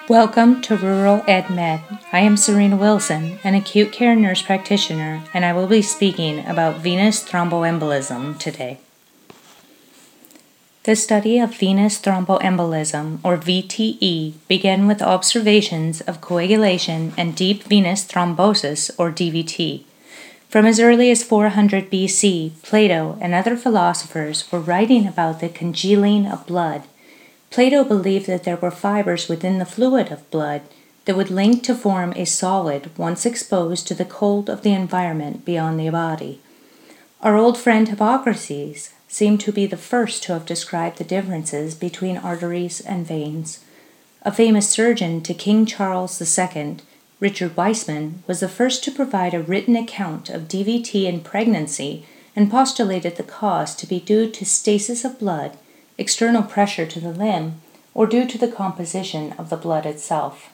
Welcome to Rural Ed Med. I am Serena Wilson, an acute care nurse practitioner, and I will be speaking about venous thromboembolism today. The study of venous thromboembolism, or VTE, began with observations of coagulation and deep venous thrombosis, or DVT. From as early as 400 BC, Plato and other philosophers were writing about the congealing of blood. Plato believed that there were fibers within the fluid of blood that would link to form a solid once exposed to the cold of the environment beyond the body. Our old friend Hippocrates seemed to be the first to have described the differences between arteries and veins. A famous surgeon to King Charles II, Richard Weissman, was the first to provide a written account of DVT in pregnancy and postulated the cause to be due to stasis of blood, external pressure to the limb, or due to the composition of the blood itself.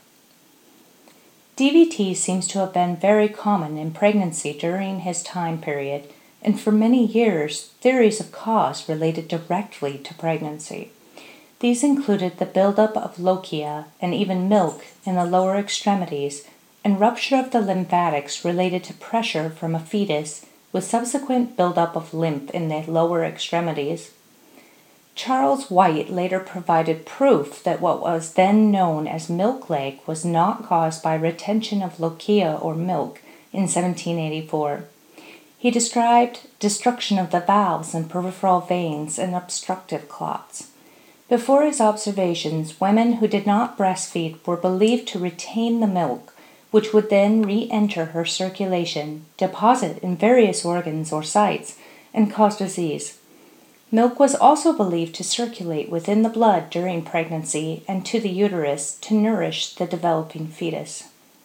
DVT seems to have been very common in pregnancy during his time period, and for many years, theories of cause related directly to pregnancy. These included the buildup of lochia and even milk in the lower extremities, and rupture of the lymphatics related to pressure from a fetus with subsequent buildup of lymph in the lower extremities. Charles White later provided proof that what was then known as milk leg was not caused by retention of lochia or milk in 1784. He described destruction of the valves and peripheral veins and obstructive clots. Before his observations, women who did not breastfeed were believed to retain the milk, which would then re-enter her circulation, deposit in various organs or sites, and cause disease. Milk was also believed to circulate within the blood during pregnancy and to the uterus to nourish the developing fetus.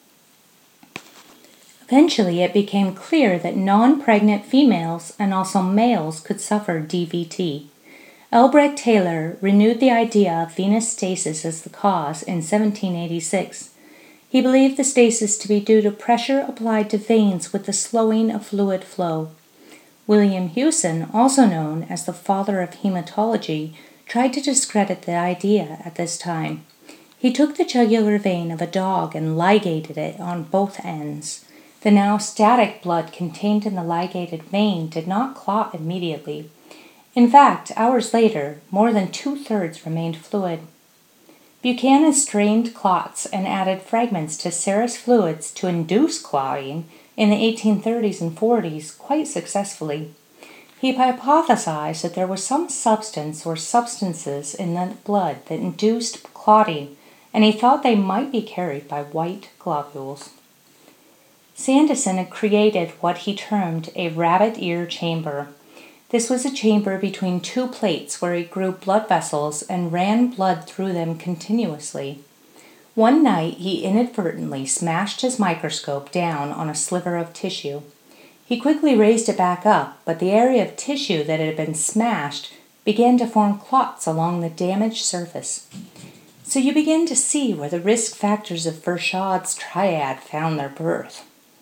Eventually, it became clear that non-pregnant females and also males could suffer DVT. Albrecht Taylor renewed the idea of venous stasis as the cause in 1786. He believed the stasis to be due to pressure applied to veins with the slowing of fluid flow. William Hewson, also known as the father of hematology, tried to discredit the idea at this time. He took the jugular vein of a dog and ligated it on both ends. The now static blood contained in the ligated vein did not clot immediately. In fact, hours later, more than 2/3 remained fluid. Buchanan strained clots and added fragments to serous fluids to induce clotting in the 1830s and 40s quite successfully. He hypothesized that there was some substance or substances in the blood that induced clotting, and he thought they might be carried by white globules. Sanderson had created what he termed a rabbit ear chamber. This was a chamber between two plates where he grew blood vessels and ran blood through them continuously. One night, he inadvertently smashed his microscope down on a sliver of tissue. He quickly raised it back up, but the area of tissue that had been smashed began to form clots along the damaged surface. So you begin to see where the risk factors of Virchow's triad found their birth.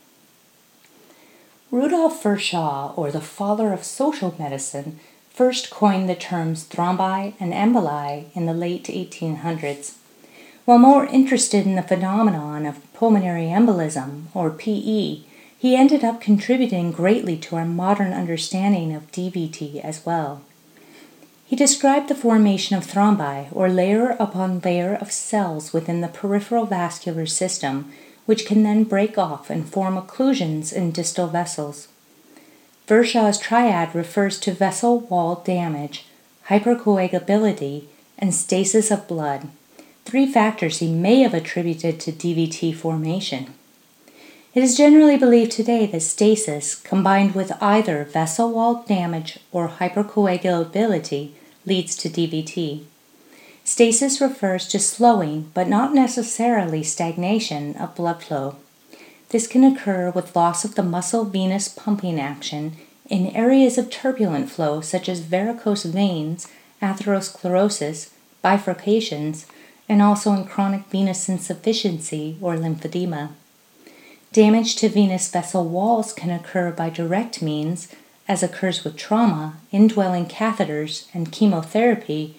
Rudolf Virchow, or the father of social medicine, first coined the terms thrombi and emboli in the late 1800s. While more interested in the phenomenon of pulmonary embolism, or PE, he ended up contributing greatly to our modern understanding of DVT as well. He described the formation of thrombi, or layer upon layer of cells within the peripheral vascular system, which can then break off and form occlusions in distal vessels. Virchow's triad refers to vessel wall damage, hypercoagulability, and stasis of blood, 3 factors he may have attributed to DVT formation. It is generally believed today that stasis, combined with either vessel wall damage or hypercoagulability, leads to DVT. Stasis refers to slowing, but not necessarily stagnation, of blood flow. This can occur with loss of the muscle venous pumping action in areas of turbulent flow such as varicose veins, atherosclerosis, bifurcations, and also in chronic venous insufficiency or lymphedema. Damage to venous vessel walls can occur by direct means, as occurs with trauma, indwelling catheters, and chemotherapy,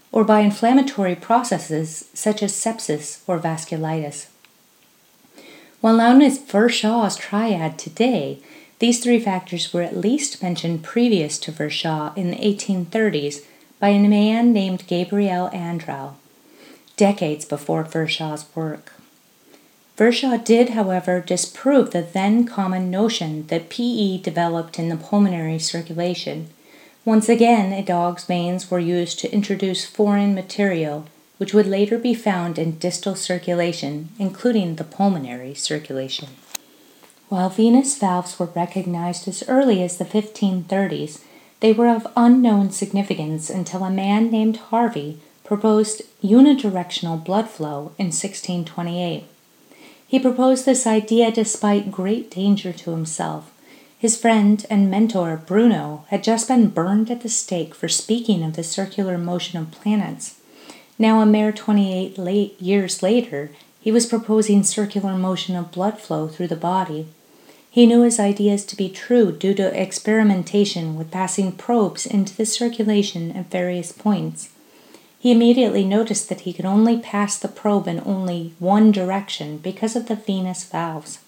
or by inflammatory processes such as sepsis or vasculitis. While known as Virchow's triad today, these three factors were at least mentioned previous to Virchow in the 1830s by a man named Gabriel Andral, decades before Virchow's work. Virchow did, however, disprove the then common notion that PE developed in the pulmonary circulation. Once again, a dog's veins were used to introduce foreign material, which would later be found in distal circulation, including the pulmonary circulation. While venous valves were recognized as early as the 1530s, they were of unknown significance until a man named Harvey proposed unidirectional blood flow in 1628. He proposed this idea despite great danger to himself. His friend and mentor, Bruno, had just been burned at the stake for speaking of the circular motion of planets. Now, a mere 28 years later, he was proposing circular motion of blood flow through the body. He knew his ideas to be true due to experimentation with passing probes into the circulation at various points. He immediately noticed that he could only pass the probe in only one direction because of the venous valves.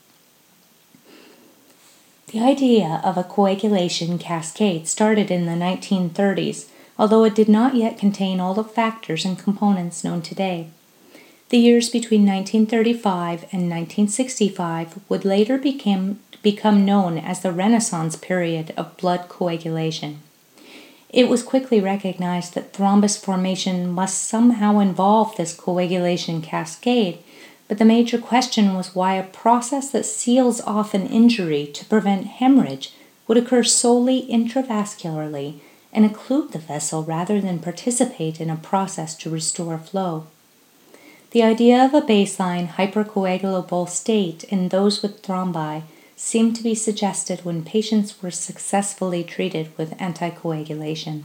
The idea of a coagulation cascade started in the 1930s, although it did not yet contain all the factors and components known today. The years between 1935 and 1965 would later become known as the Renaissance period of blood coagulation. It was quickly recognized that thrombus formation must somehow involve this coagulation cascade, but the major question was why a process that seals off an injury to prevent hemorrhage would occur solely intravascularly and occlude the vessel rather than participate in a process to restore flow. The idea of a baseline hypercoagulable state in those with thrombi seemed to be suggested when patients were successfully treated with anticoagulation.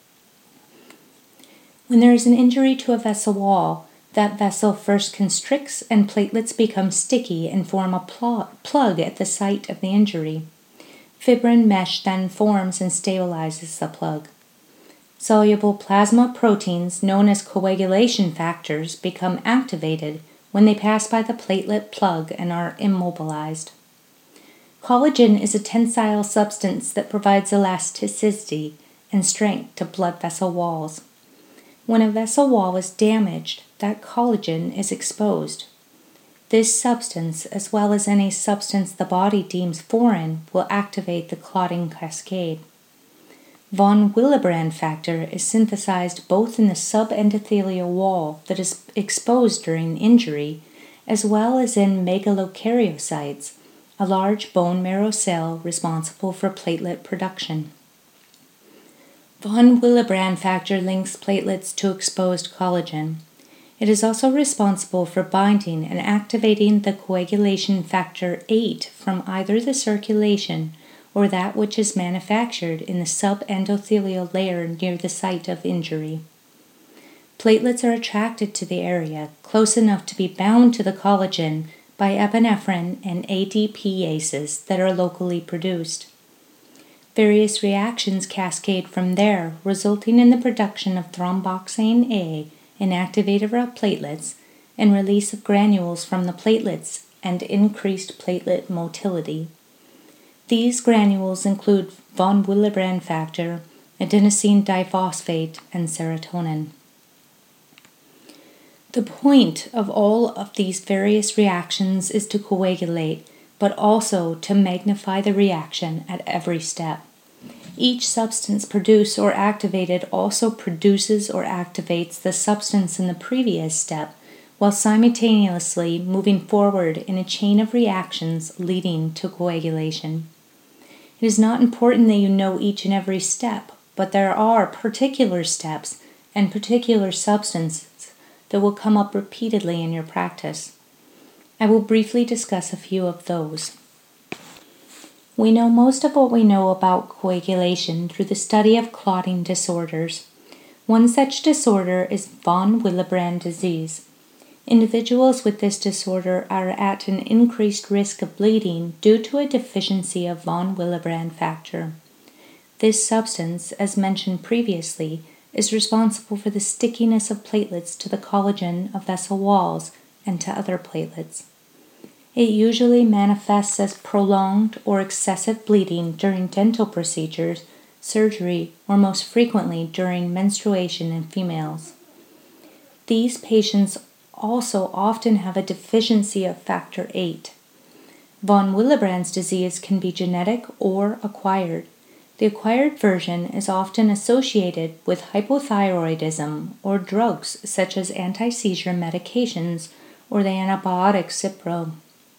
When there is an injury to a vessel wall, that vessel first constricts and platelets become sticky and form a plug at the site of the injury. Fibrin mesh then forms and stabilizes the plug. Soluble plasma proteins, known as coagulation factors, become activated when they pass by the platelet plug and are immobilized. Collagen is a tensile substance that provides elasticity and strength to blood vessel walls. When a vessel wall is damaged, that collagen is exposed. This substance, as well as any substance the body deems foreign, will activate the clotting cascade. Von Willebrand factor is synthesized both in the subendothelial wall that is exposed during injury, as well as in megalokaryocytes, a large bone marrow cell responsible for platelet production. Von Willebrand factor links platelets to exposed collagen. It is also responsible for binding and activating the coagulation factor 8 from either the circulation or that which is manufactured in the subendothelial layer near the site of injury. Platelets are attracted to the area close enough to be bound to the collagen by epinephrine and ADPases that are locally produced. Various reactions cascade from there, resulting in the production of thromboxane A, an activator of platelets, and release of granules from the platelets and increased platelet motility. These granules include von Willebrand factor, adenosine diphosphate, and serotonin. The point of all of these various reactions is to coagulate, but also to magnify the reaction at every step. Each substance produced or activated also produces or activates the substance in the previous step, while simultaneously moving forward in a chain of reactions leading to coagulation. It is not important that you know each and every step, but there are particular steps and particular substances that will come up repeatedly in your practice. I will briefly discuss a few of those. We know most of what we know about coagulation through the study of clotting disorders. One such disorder is von Willebrand disease. Individuals with this disorder are at an increased risk of bleeding due to a deficiency of von Willebrand factor. This substance, as mentioned previously, is responsible for the stickiness of platelets to the collagen of vessel walls and to other platelets. It usually manifests as prolonged or excessive bleeding during dental procedures, surgery, or most frequently during menstruation in females. These patients also often have a deficiency of factor VIII. Von Willebrand's disease can be genetic or acquired. The acquired version is often associated with hypothyroidism or drugs such as anti-seizure medications or the antibiotic Cipro.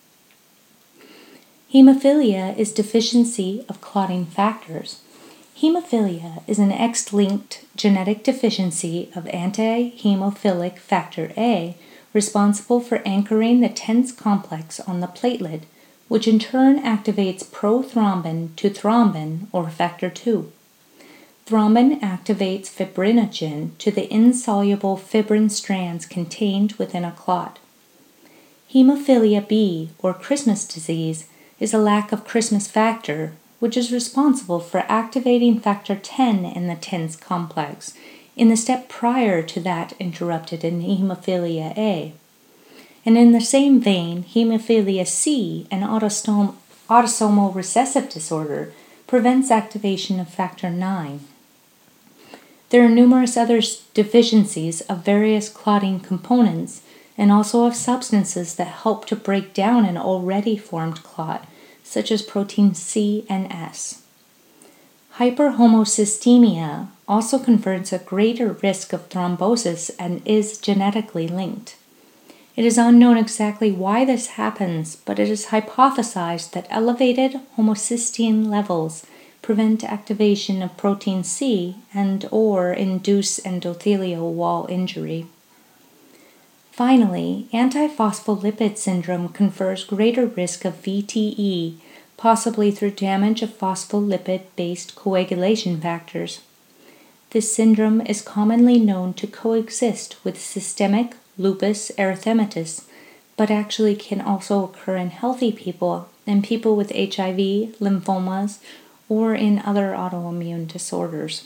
Hemophilia is deficiency of clotting factors. Hemophilia is an X-linked genetic deficiency of anti-hemophilic factor A responsible for anchoring the TENS complex on the platelet, which in turn activates prothrombin to thrombin or factor II. Thrombin activates fibrinogen to the insoluble fibrin strands contained within a clot. Hemophilia B, or Christmas disease, is a lack of Christmas factor, which is responsible for activating factor X in the TENS complex, in the step prior to that interrupted in hemophilia A. And in the same vein, hemophilia C, an autosomal recessive disorder, prevents activation of factor IX. There are numerous other deficiencies of various clotting components and also of substances that help to break down an already formed clot, such as protein C and S. Hyperhomocystemia also confers a greater risk of thrombosis and is genetically linked. It is unknown exactly why this happens, but it is hypothesized that elevated homocysteine levels prevent activation of protein C and/or induce endothelial wall injury. Finally, antiphospholipid syndrome confers greater risk of VTE, possibly through damage of phospholipid-based coagulation factors. This syndrome is commonly known to coexist with systemic lupus erythematosus, but actually can also occur in healthy people and people with HIV, lymphomas, or in other autoimmune disorders.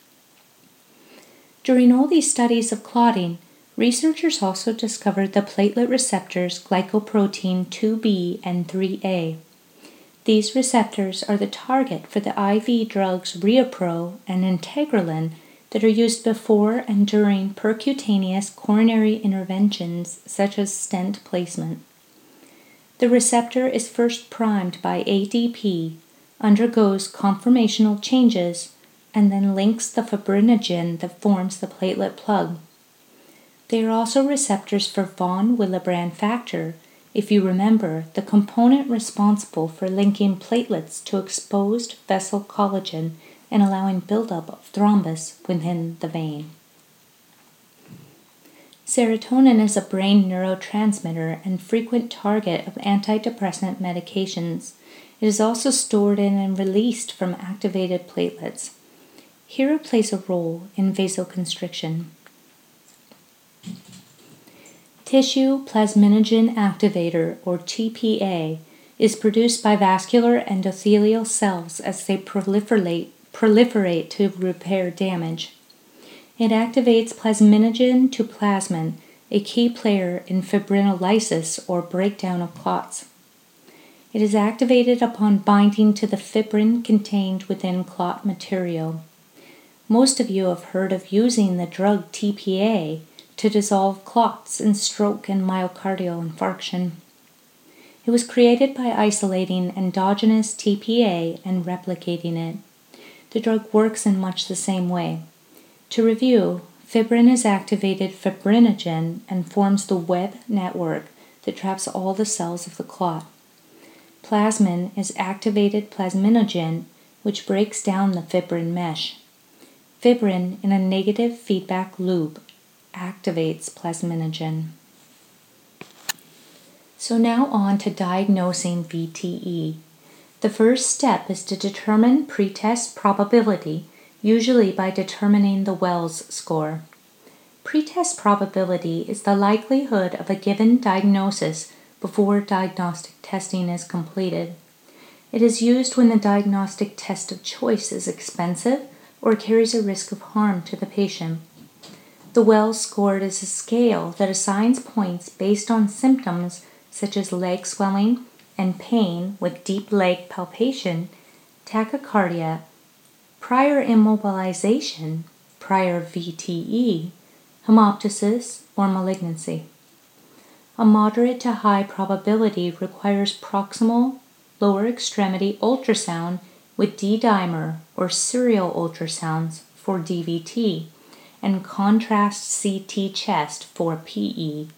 During all these studies of clotting, researchers also discovered the platelet receptors glycoprotein 2B and 3A. These receptors are the target for the IV drugs ReoPro and Integralin that are used before and during percutaneous coronary interventions such as stent placement. The receptor is first primed by ADP, undergoes conformational changes, and then links the fibrinogen that forms the platelet plug. They are also receptors for von Willebrand factor, if you remember, the component responsible for linking platelets to exposed vessel collagen and allowing buildup of thrombus within the vein. Serotonin is a brain neurotransmitter and frequent target of antidepressant medications. It is also stored in and released from activated platelets. Here it plays a role in vasoconstriction. Tissue plasminogen activator, or TPA, is produced by vascular endothelial cells as they proliferate to repair damage. It activates plasminogen to plasmin, a key player in fibrinolysis or breakdown of clots. It is activated upon binding to the fibrin contained within clot material. Most of you have heard of using the drug TPA to dissolve clots in stroke and myocardial infarction. It was created by isolating endogenous TPA and replicating it. The drug works in much the same way. To review, fibrin is activated fibrinogen and forms the web network that traps all the cells of the clot. Plasmin is activated plasminogen, which breaks down the fibrin mesh. Fibrin, in a negative feedback loop, activates plasminogen. So now on to diagnosing VTE. The first step is to determine pretest probability, usually by determining the Wells score. Pretest probability is the likelihood of a given diagnosis before diagnostic testing is completed. It is used when the diagnostic test of choice is expensive or carries a risk of harm to the patient. The Wells score is a scale that assigns points based on symptoms such as leg swelling and pain with deep leg palpation, tachycardia, prior immobilization, prior VTE, hemoptysis, or malignancy. A moderate to high probability requires proximal lower extremity ultrasound with D-dimer or serial ultrasounds for DVT and contrast CT chest for PE.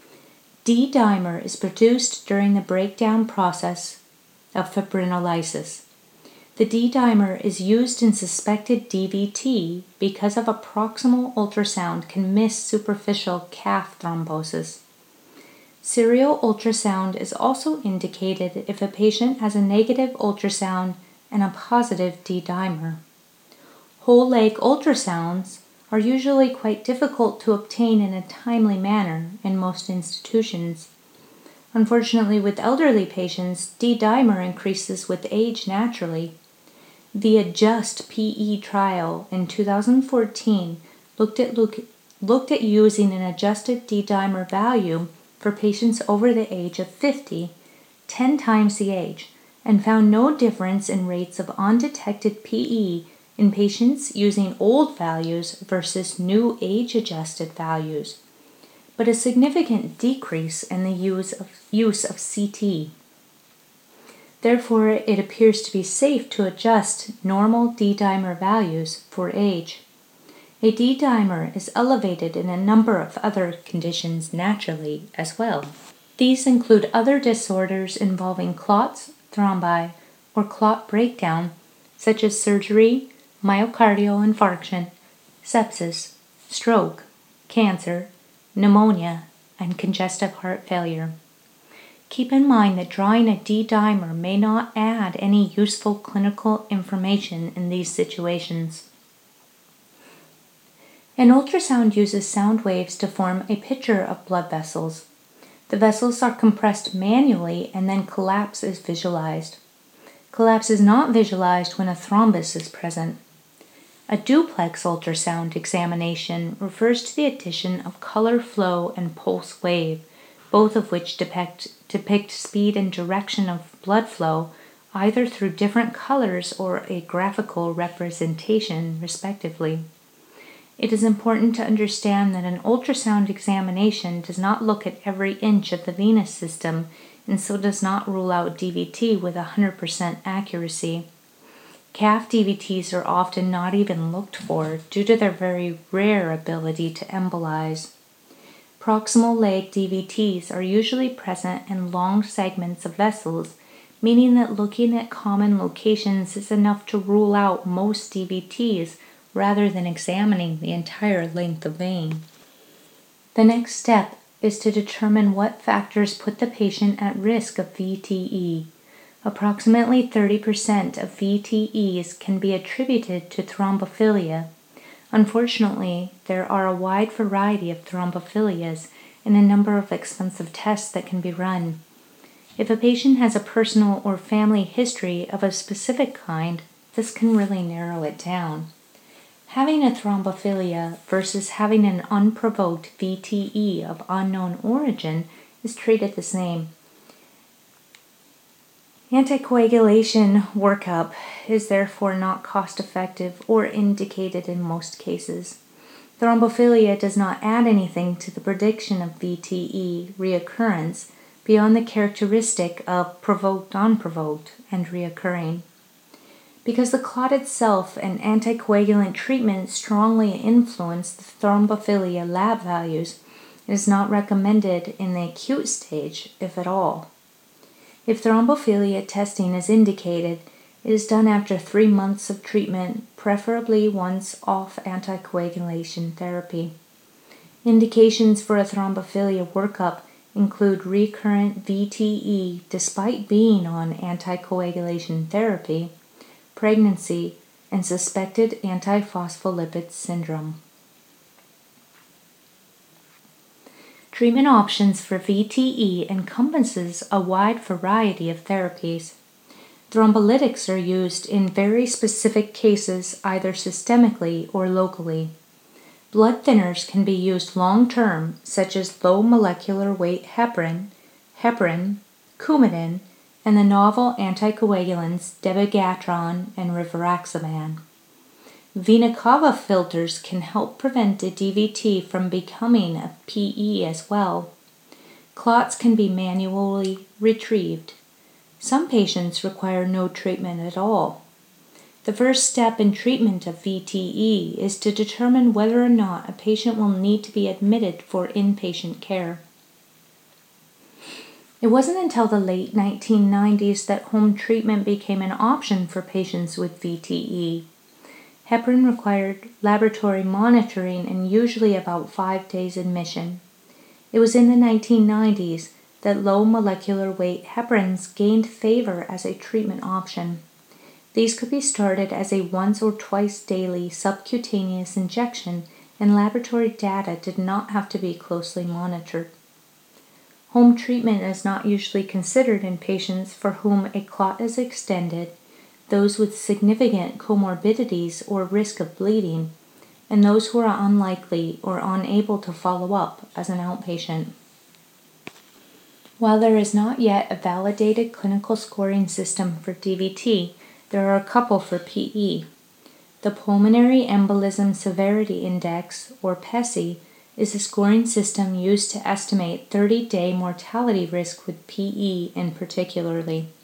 D-dimer is produced during the breakdown process of fibrinolysis. The D-dimer is used in suspected DVT because of a proximal ultrasound can miss superficial calf thrombosis. Serial ultrasound is also indicated if a patient has a negative ultrasound and a positive D-dimer. Whole leg ultrasounds are usually quite difficult to obtain in a timely manner in most institutions. Unfortunately, with elderly patients, D-dimer increases with age naturally. The ADJUST PE trial in 2014 looked at using an adjusted D-dimer value for patients over the age of 50, 10 times the age, and found no difference in rates of undetected PE in patients using old values versus new age-adjusted values, but a significant decrease in the use of CT. Therefore, it appears to be safe to adjust normal D-dimer values for age. A D-dimer is elevated in a number of other conditions naturally as well. These include other disorders involving clots, thrombi, or clot breakdown, such as surgery, myocardial infarction, sepsis, stroke, cancer, pneumonia, and congestive heart failure. Keep in mind that drawing a D-dimer may not add any useful clinical information in these situations. An ultrasound uses sound waves to form a picture of blood vessels. The vessels are compressed manually and then collapse is visualized. Collapse is not visualized when a thrombus is present. A duplex ultrasound examination refers to the addition of color flow and pulse wave, both of which depict speed and direction of blood flow, either through different colors or a graphical representation, respectively. It is important to understand that an ultrasound examination does not look at every inch of the venous system and so does not rule out DVT with 100% accuracy. Calf DVTs are often not even looked for due to their very rare ability to embolize. Proximal leg DVTs are usually present in long segments of vessels, meaning that looking at common locations is enough to rule out most DVTs rather than examining the entire length of vein. The next step is to determine what factors put the patient at risk of VTE. Approximately 30% of VTEs can be attributed to thrombophilia. Unfortunately, there are a wide variety of thrombophilias and a number of expensive tests that can be run. If a patient has a personal or family history of a specific kind, this can really narrow it down. Having a thrombophilia versus having an unprovoked VTE of unknown origin is treated the same. Anticoagulation workup is therefore not cost-effective or indicated in most cases. Thrombophilia does not add anything to the prediction of VTE reoccurrence beyond the characteristic of provoked, unprovoked, and reoccurring. Because the clot itself and anticoagulant treatment strongly influence the thrombophilia lab values, it is not recommended in the acute stage, if at all. If thrombophilia testing is indicated, it is done after 3 months of treatment, preferably once off anticoagulation therapy. Indications for a thrombophilia workup include recurrent VTE despite being on anticoagulation therapy, pregnancy, and suspected antiphospholipid syndrome. Treatment options for VTE encompasses a wide variety of therapies. Thrombolytics are used in very specific cases, either systemically or locally. Blood thinners can be used long-term, such as low molecular weight heparin, Coumadin, and the novel anticoagulants dabigatran and rivaroxaban. Vena cava filters can help prevent a DVT from becoming a PE as well. Clots can be manually retrieved. Some patients require no treatment at all. The first step in treatment of VTE is to determine whether or not a patient will need to be admitted for inpatient care. It wasn't until the late 1990s that home treatment became an option for patients with VTE. Heparin required laboratory monitoring and usually about 5 days admission. It was in the 1990s that low molecular weight heparins gained favor as a treatment option. These could be started as a once or twice daily subcutaneous injection, and laboratory data did not have to be closely monitored. Home treatment is not usually considered in patients for whom a clot is extended, those with significant comorbidities or risk of bleeding, and those who are unlikely or unable to follow up as an outpatient. While there is not yet a validated clinical scoring system for DVT, there are a couple for PE. The Pulmonary Embolism Severity Index, or PESI, is a scoring system used to estimate 30-day mortality risk with PE in particular.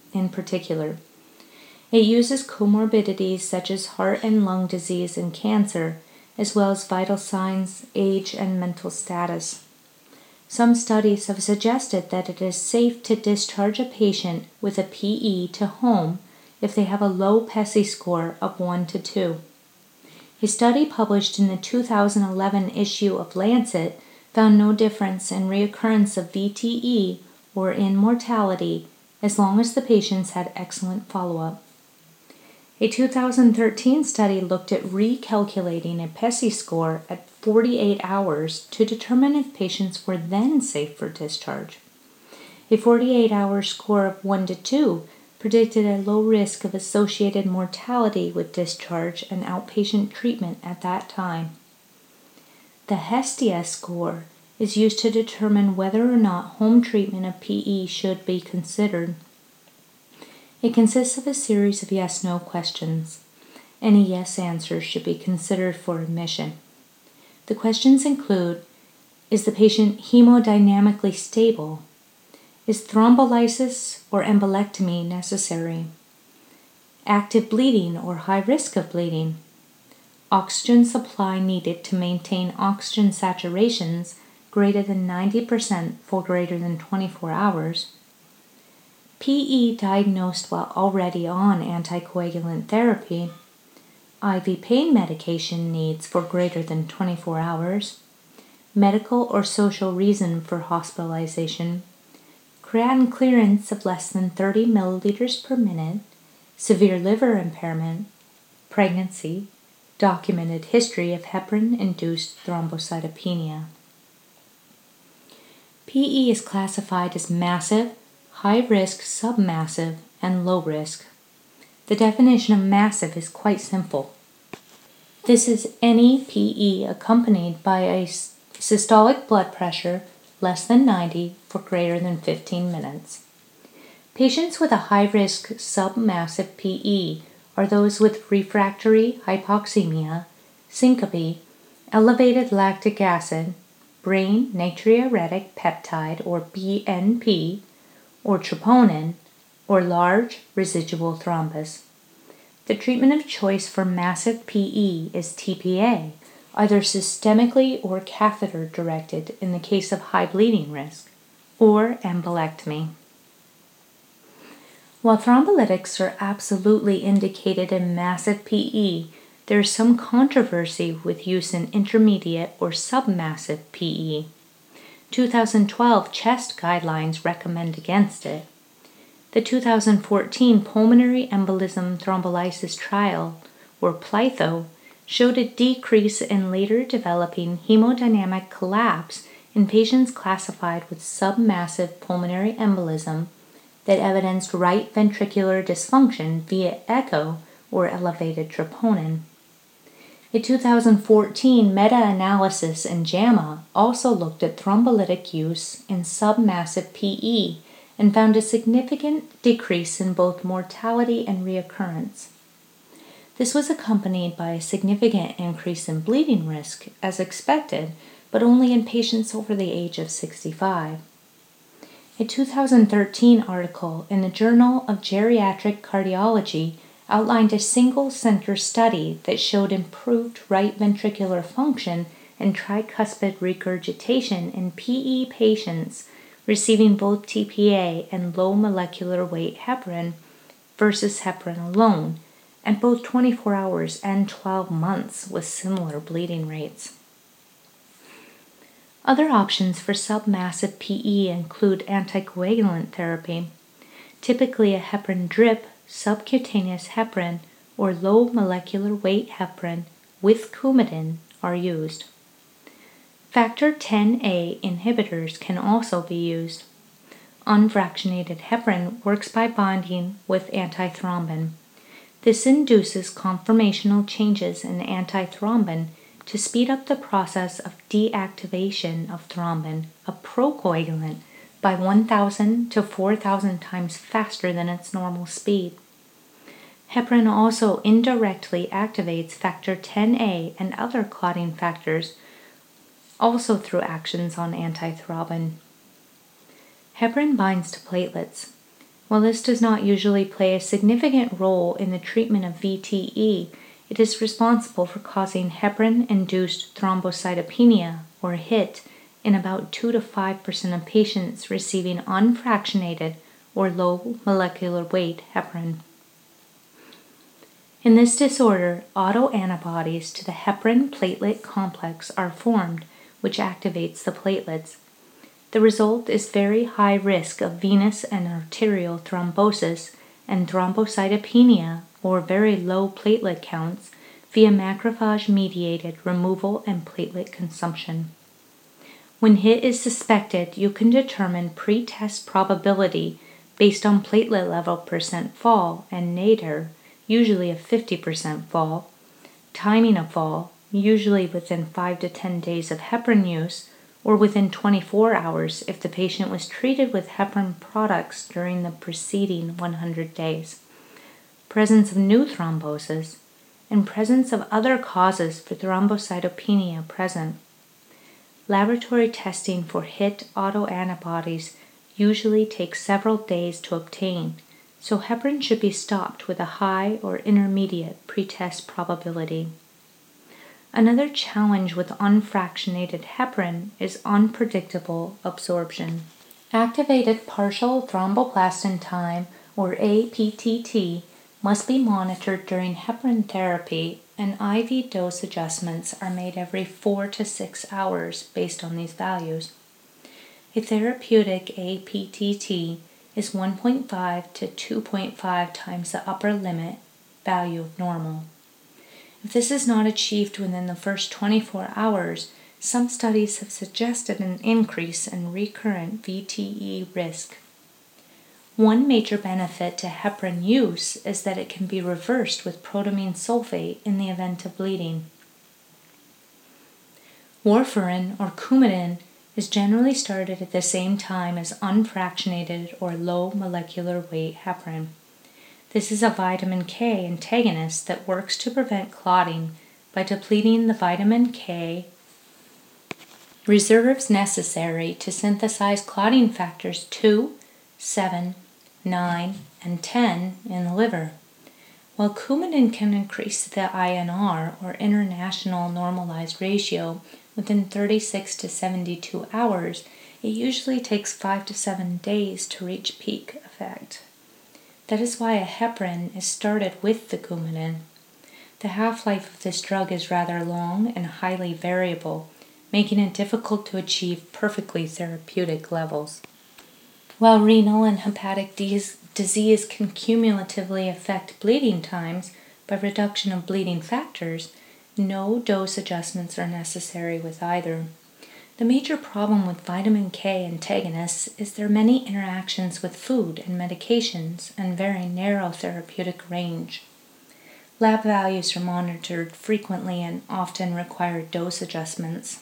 It uses comorbidities such as heart and lung disease and cancer, as well as vital signs, age, and mental status. Some studies have suggested that it is safe to discharge a patient with a PE to home if they have a low PESI score of 1 to 2. A study published in the 2011 issue of Lancet found no difference in reoccurrence of VTE or in mortality as long as the patients had excellent follow-up. A 2013 study looked at recalculating a PESI score at 48 hours to determine if patients were then safe for discharge. A 48-hour score of 1 to 2 predicted a low risk of associated mortality with discharge and outpatient treatment at that time. The Hestia score is used to determine whether or not home treatment of PE should be considered. It consists of a series of yes-no questions. Any yes answers should be considered for admission. The questions include: is the patient hemodynamically stable? Is thrombolysis or embolectomy necessary? Active bleeding or high risk of bleeding? Oxygen supply needed to maintain oxygen saturations greater than 90% for greater than 24 hours? PE diagnosed while already on anticoagulant therapy? IV pain medication needs for greater than 24 hours? Medical or social reason for hospitalization? Creatinine clearance of less than 30 milliliters per minute? Severe liver impairment? Pregnancy? Documented history of heparin-induced thrombocytopenia. PE is classified as massive, high-risk, submassive, and low-risk. The definition of massive is quite simple. This is any PE accompanied by a systolic blood pressure less than 90 for greater than 15 minutes. Patients with a high-risk submassive PE are those with refractory hypoxemia, syncope, elevated lactic acid, brain natriuretic peptide or BNP, or troponin, or large residual thrombus. The treatment of choice for massive PE is TPA, either systemically or catheter-directed in the case of high bleeding risk, or embolectomy. While thrombolytics are absolutely indicated in massive PE, there is some controversy with use in intermediate or submassive PE. 2012 CHEST guidelines recommend against it. The 2014 Pulmonary Embolism Thrombolysis Trial, or PLYTHO, showed a decrease in later developing hemodynamic collapse in patients classified with submassive pulmonary embolism that evidenced right ventricular dysfunction via echo or elevated troponin. A 2014 meta-analysis in JAMA also looked at thrombolytic use in submassive PE and found a significant decrease in both mortality and reoccurrence. This was accompanied by a significant increase in bleeding risk, as expected, but only in patients over the age of 65. A 2013 article in the Journal of Geriatric Cardiology outlined a single-center study that showed improved right ventricular function and tricuspid regurgitation in PE patients receiving both TPA and low molecular weight heparin versus heparin alone, and both 24 hours and 12 months with similar bleeding rates. Other options for submassive PE include anticoagulant therapy. Typically a heparin drip, subcutaneous heparin, or low molecular weight heparin with Coumadin are used. Factor Xa inhibitors can also be used. Unfractionated heparin works by bonding with antithrombin. This induces conformational changes in antithrombin to speed up the process of deactivation of thrombin, a procoagulant, by 1,000 to 4,000 times faster than its normal speed. Heparin also indirectly activates factor Xa and other clotting factors, also through actions on antithrombin. Heparin binds to platelets. While this does not usually play a significant role in the treatment of VTE, it is responsible for causing heparin-induced thrombocytopenia, or HIT, in about 2 to 5% of patients receiving unfractionated or low molecular weight heparin. In this disorder, autoantibodies to the heparin platelet complex are formed, which activates the platelets. The result is very high risk of venous and arterial thrombosis and thrombocytopenia, or very low platelet counts, via macrophage-mediated removal and platelet consumption. When HIT is suspected, you can determine pre-test probability based on platelet level percent fall and nadir, usually a 50% fall, timing of fall, usually within 5 to 10 days of heparin use, or within 24 hours if the patient was treated with heparin products during the preceding 100 days, presence of new thrombosis, and presence of other causes for thrombocytopenia present. Laboratory testing for HIT autoantibodies usually takes several days to obtain, so heparin should be stopped with a high or intermediate pretest probability. Another challenge with unfractionated heparin is unpredictable absorption. Activated partial thromboplastin time, or APTT, must be monitored during heparin therapy, and IV dose adjustments are made every 4 to 6 hours based on these values. A therapeutic APTT is 1.5 to 2.5 times the upper limit value of normal. If this is not achieved within the first 24 hours, some studies have suggested an increase in recurrent VTE risk. One major benefit to heparin use is that it can be reversed with protamine sulfate in the event of bleeding. Warfarin or Coumadin is generally started at the same time as unfractionated or low molecular weight heparin. This is a vitamin K antagonist that works to prevent clotting by depleting the vitamin K reserves necessary to synthesize clotting factors 2, 7, 9, and 10 in the liver. While Coumadin can increase the INR, or international normalized ratio, within 36 to 72 hours, it usually takes 5 to 7 days to reach peak effect. That is why a heparin is started with the Coumadin. The half-life of this drug is rather long and highly variable, making it difficult to achieve perfectly therapeutic levels. While renal and hepatic disease can cumulatively affect bleeding times by reduction of bleeding factors, no dose adjustments are necessary with either. The major problem with vitamin K antagonists is their many interactions with food and medications and very narrow therapeutic range. Lab values are monitored frequently and often require dose adjustments.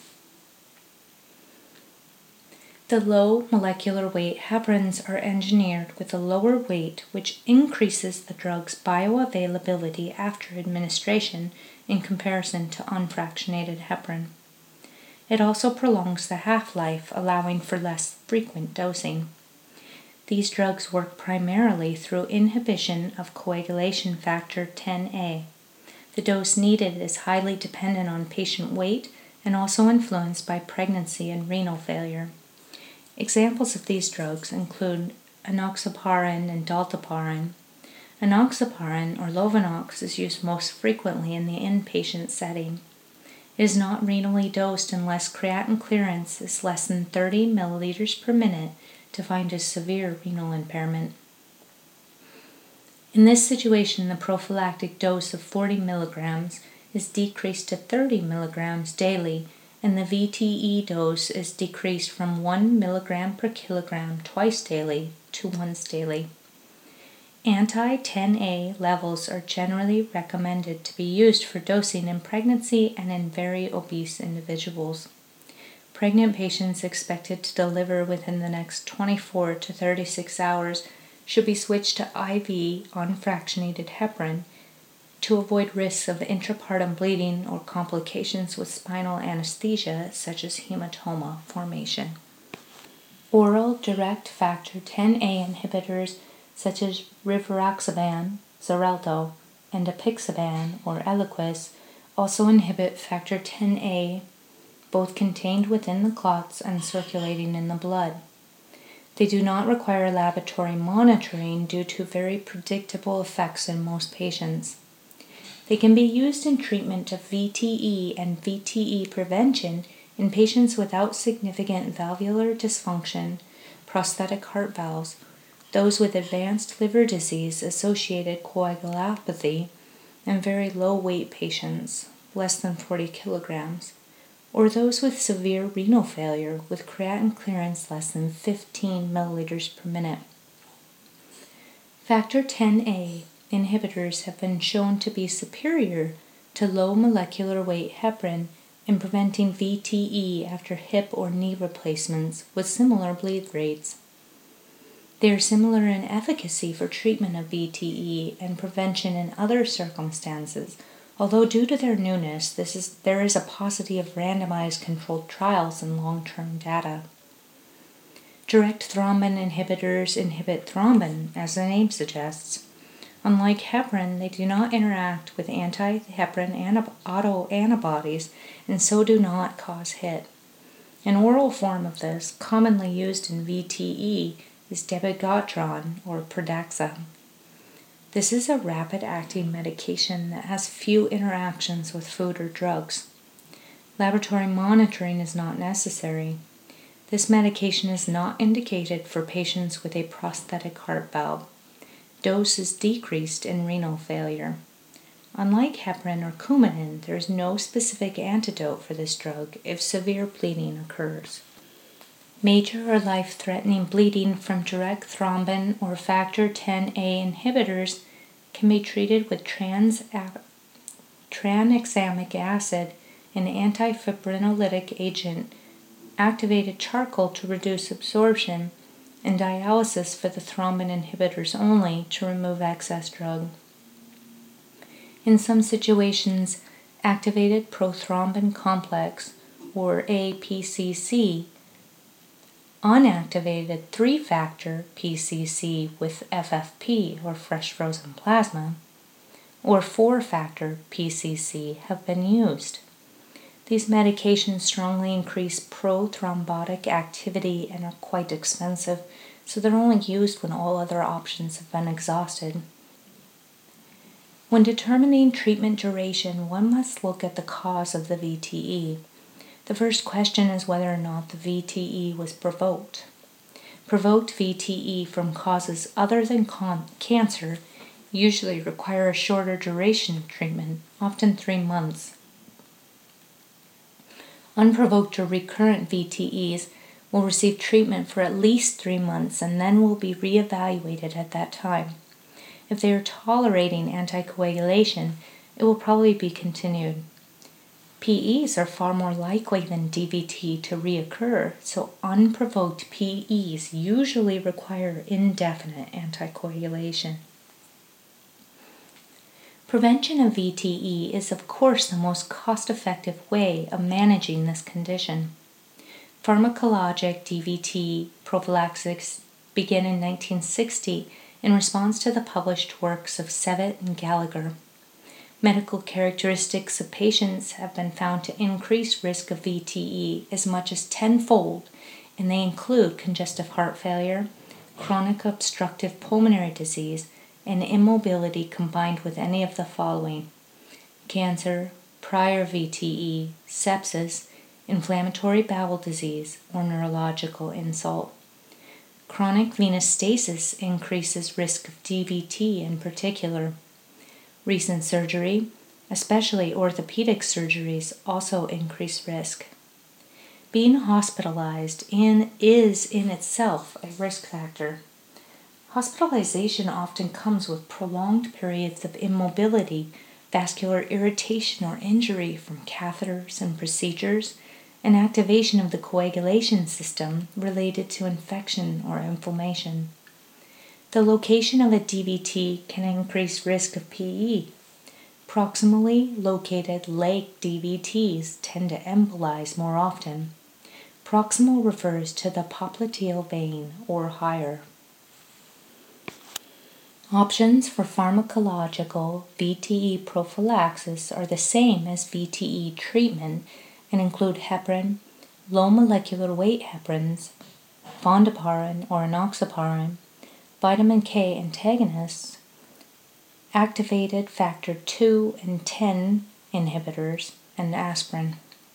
The low molecular weight heparins are engineered with a lower weight, which increases the drug's bioavailability after administration in comparison to unfractionated heparin. It also prolongs the half-life, allowing for less frequent dosing. These drugs work primarily through inhibition of coagulation factor 10A. The dose needed is highly dependent on patient weight and also influenced by pregnancy and renal failure. Examples of these drugs include enoxaparin and dalteparin. Enoxaparin, or Lovenox, is used most frequently in the inpatient setting. It is not renally dosed unless creatinine clearance is less than 30 milliliters per minute, defined as severe renal impairment. In this situation, the prophylactic dose of 40 milligrams is decreased to 30 milligrams daily, and the VTE dose is decreased from 1 milligram per kilogram twice daily to once daily. Anti-10A levels are generally recommended to be used for dosing in pregnancy and in very obese individuals. Pregnant patients expected to deliver within the next 24 to 36 hours should be switched to IV unfractionated heparin to avoid risks of intrapartum bleeding or complications with spinal anesthesia such as hematoma formation. Oral direct factor 10A inhibitors such as rivaroxaban, Xarelto, and apixaban or Eliquis also inhibit factor 10A, both contained within the clots and circulating in the blood. They do not require laboratory monitoring due to very predictable effects in most patients. They can be used in treatment of VTE and VTE prevention in patients without significant valvular dysfunction, prosthetic heart valves, those with advanced liver disease associated coagulopathy, and very low weight patients, less than 40 kilograms, or those with severe renal failure with creatinine clearance less than 15 milliliters per minute. Factor 10A inhibitors have been shown to be superior to low molecular weight heparin in preventing VTE after hip or knee replacements with similar bleed rates. They are similar in efficacy for treatment of VTE and prevention in other circumstances, although due to their newness, there is a paucity of randomized controlled trials and long-term data. Direct thrombin inhibitors inhibit thrombin, as the name suggests. Unlike heparin, they do not interact with anti-heparin autoantibodies and so do not cause HIT. An oral form of this, commonly used in VTE, is dabigatran or Pradaxa. This is a rapid-acting medication that has few interactions with food or drugs. Laboratory monitoring is not necessary. This medication is not indicated for patients with a prosthetic heart valve. Dose is decreased in renal failure. Unlike heparin or Coumadin, there is no specific antidote for this drug if severe bleeding occurs. Major or life-threatening bleeding from direct thrombin or factor 10A inhibitors can be treated with tranexamic acid, an antifibrinolytic agent, activated charcoal to reduce absorption, and dialysis for the thrombin inhibitors only to remove excess drug. In some situations, activated prothrombin complex, or APCC, unactivated 3-factor PCC with FFP, or fresh frozen plasma, or 4-factor PCC have been used. These medications strongly increase prothrombotic activity and are quite expensive, so they're only used when all other options have been exhausted. When determining treatment duration, one must look at the cause of the VTE. The first question is whether or not the VTE was provoked. Provoked VTE from causes other than cancer usually require a shorter duration of treatment, often 3 months. Unprovoked or recurrent VTEs will receive treatment for at least 3 months and then will be reevaluated at that time. If they are tolerating anticoagulation, it will probably be continued. PEs are far more likely than DVT to reoccur, so unprovoked PEs usually require indefinite anticoagulation. Prevention of VTE is, of course, the most cost-effective way of managing this condition. Pharmacologic DVT prophylaxis began in 1960 in response to the published works of Sevitt and Gallagher. Medical characteristics of patients have been found to increase risk of VTE as much as tenfold, and they include congestive heart failure, chronic obstructive pulmonary disease, and immobility combined with any of the following: cancer, prior VTE, sepsis, inflammatory bowel disease, or neurological insult. Chronic venous stasis increases risk of DVT in particular. Recent surgery, especially orthopedic surgeries, also increase risk. Being hospitalized is in itself a risk factor. Hospitalization often comes with prolonged periods of immobility, vascular irritation or injury from catheters and procedures, and activation of the coagulation system related to infection or inflammation. The location of a DVT can increase risk of PE. Proximally located leg DVTs tend to embolize more often. Proximal refers to the popliteal vein or higher. Options for pharmacological VTE prophylaxis are the same as VTE treatment and include heparin, low molecular weight heparins, fondaparin or enoxaparin, vitamin K antagonists, activated factor 2 and 10 inhibitors, and aspirin.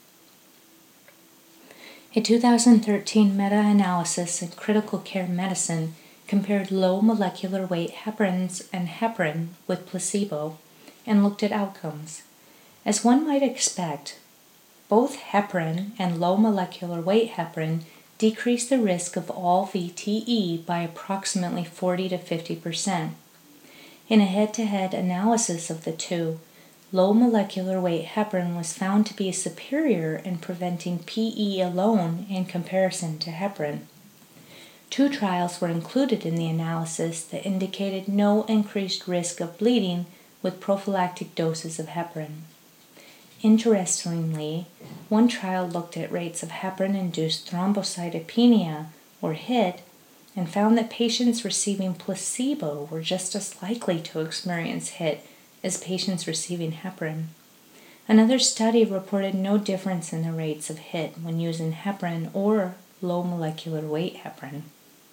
A 2013 meta-analysis in critical care medicine compared low molecular weight heparins and heparin with placebo and looked at outcomes. As one might expect, both heparin and low molecular weight heparin decrease the risk of all VTE by approximately 40 to 50%. In a head-to-head analysis of the two, low molecular weight heparin was found to be superior in preventing PE alone in comparison to heparin. 2 trials were included in the analysis that indicated no increased risk of bleeding with prophylactic doses of heparin. Interestingly, one trial looked at rates of heparin-induced thrombocytopenia, or HIT, and found that patients receiving placebo were just as likely to experience HIT as patients receiving heparin. Another study reported no difference in the rates of HIT when using heparin or low molecular weight heparin.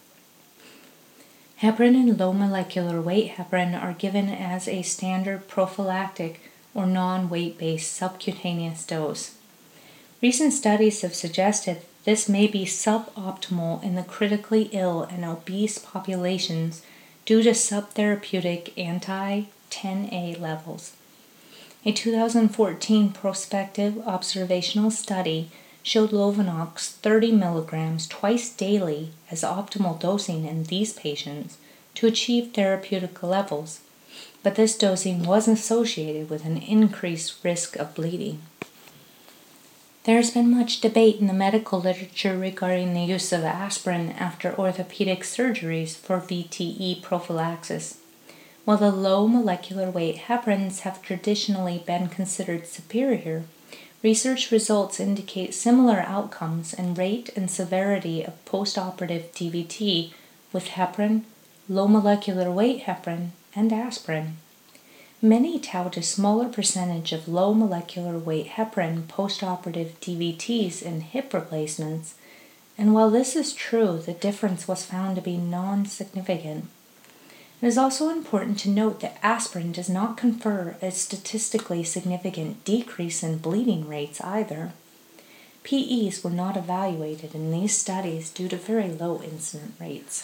Heparin and low molecular weight heparin are given as a standard prophylactic or non-weight-based subcutaneous dose. Recent studies have suggested this may be suboptimal in the critically ill and obese populations due to subtherapeutic anti-10A levels. A 2014 prospective observational study showed Lovenox 30 milligrams twice daily as optimal dosing in these patients to achieve therapeutic levels, but this dosing was associated with an increased risk of bleeding. There has been much debate in the medical literature regarding the use of aspirin after orthopedic surgeries for VTE prophylaxis. While the low molecular weight heparins have traditionally been considered superior, research results indicate similar outcomes in rate and severity of postoperative DVT with heparin, low molecular weight heparin, and aspirin. Many tout a smaller percentage of low molecular weight heparin postoperative DVTs in hip replacements, and while this is true, the difference was found to be non-significant. It is also important to note that aspirin does not confer a statistically significant decrease in bleeding rates either. PEs were not evaluated in these studies due to very low incident rates.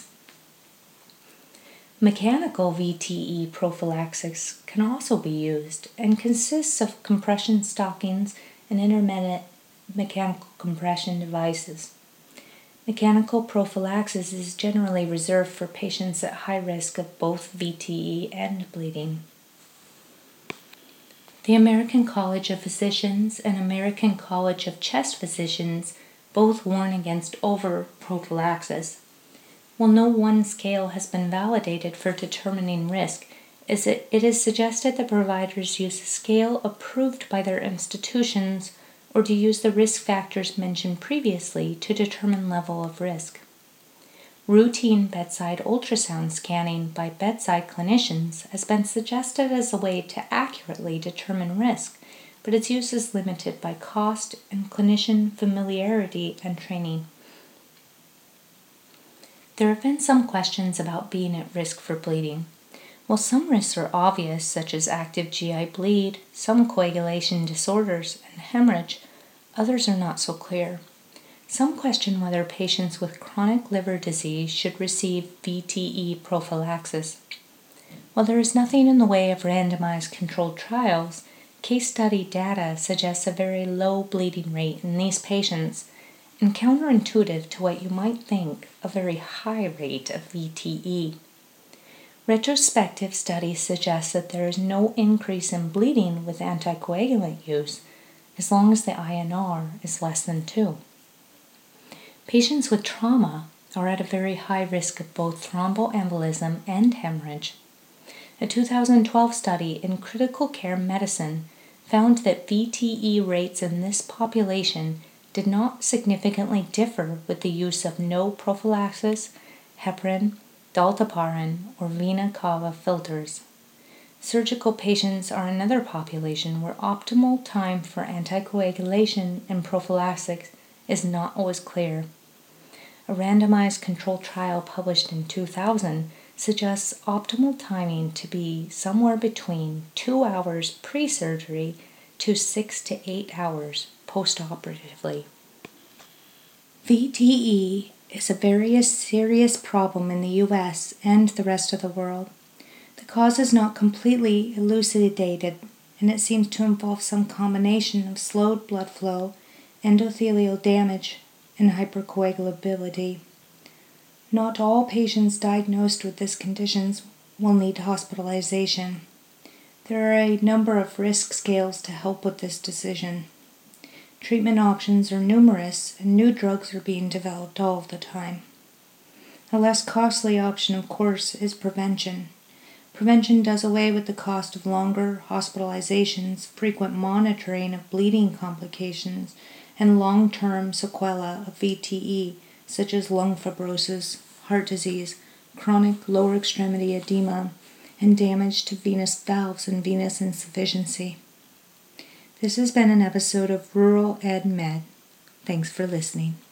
Mechanical VTE prophylaxis can also be used and consists of compression stockings and intermittent mechanical compression devices. Mechanical prophylaxis is generally reserved for patients at high risk of both VTE and bleeding. The American College of Physicians and American College of Chest Physicians both warn against over-prophylaxis. While no one scale has been validated for determining risk, it is suggested that providers use a scale approved by their institutions or to use the risk factors mentioned previously to determine level of risk. Routine bedside ultrasound scanning by bedside clinicians has been suggested as a way to accurately determine risk, but its use is limited by cost and clinician familiarity and training. There have been some questions about being at risk for bleeding. While some risks are obvious, such as active GI bleed, some coagulation disorders, and hemorrhage, others are not so clear. Some question whether patients with chronic liver disease should receive VTE prophylaxis. While there is nothing in the way of randomized controlled trials, case study data suggests a very low bleeding rate in these patients, and counterintuitive to what you might think, a very high rate of VTE. Retrospective studies suggest that there is no increase in bleeding with anticoagulant use, as long as the INR is less than 2. Patients with trauma are at a very high risk of both thromboembolism and hemorrhage. A 2012 study in Critical Care Medicine found that VTE rates in this population did not significantly differ with the use of no prophylaxis, heparin, dalteparin, or vena cava filters. Surgical patients are another population where optimal time for anticoagulation and prophylaxis is not always clear. A randomized controlled trial published in 2000 suggests optimal timing to be somewhere between 2 hours pre-surgery to 6 to 8 hours postoperatively. VTE is a very serious problem in the US and the rest of the world. The cause is not completely elucidated, and it seems to involve some combination of slowed blood flow, endothelial damage, and hypercoagulability. Not all patients diagnosed with this condition will need hospitalization. There are a number of risk scales to help with this decision. Treatment options are numerous, and new drugs are being developed all the time. A less costly option, of course, is prevention. Prevention does away with the cost of longer hospitalizations, frequent monitoring of bleeding complications, and long-term sequelae of VTE, such as lung fibrosis, heart disease, chronic lower extremity edema, and damage to venous valves and venous insufficiency. This has been an episode of Rural Ed Med. Thanks for listening.